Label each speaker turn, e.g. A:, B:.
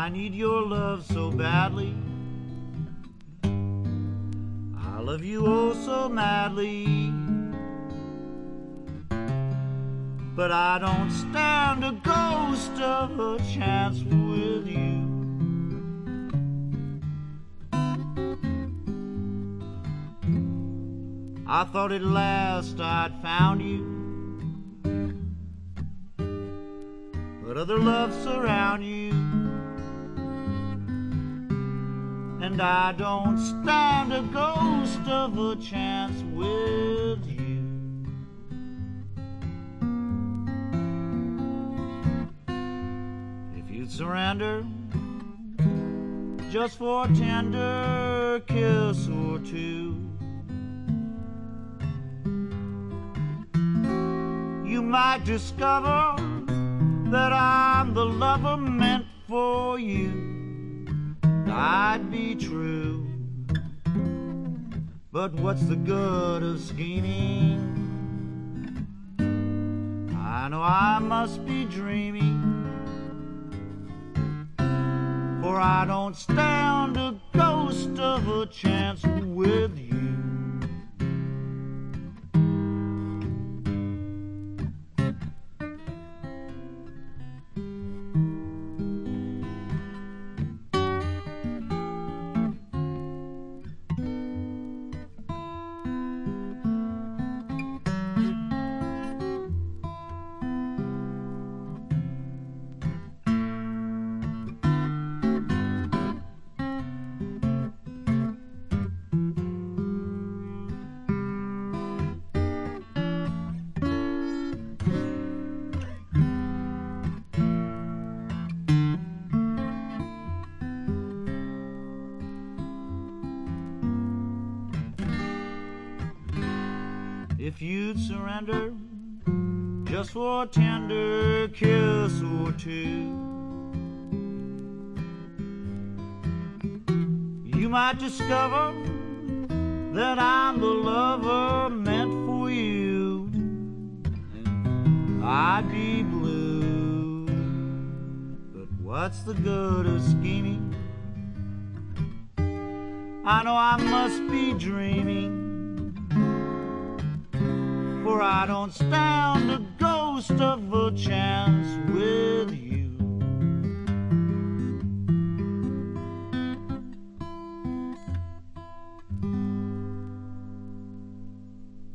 A: I need your love so badly. I love you oh so madly. But I don't stand a ghost of a chance with you. I thought at last I'd found you, but other loves surround you, and I don't stand a ghost of a chance with you. If you'd surrender just for a tender kiss or two, you might discover that I'm the lover meant for you. I'd be true, but what's the good of scheming? I know I must be dreaming, for I don't stand a ghost of a chance with you. If you'd surrender just for a tender kiss or two, you might discover that I'm the lover meant for you. I'd be blue, but what's the good of scheming? I know I must be dreaming, for I don't stand a ghost of a chance with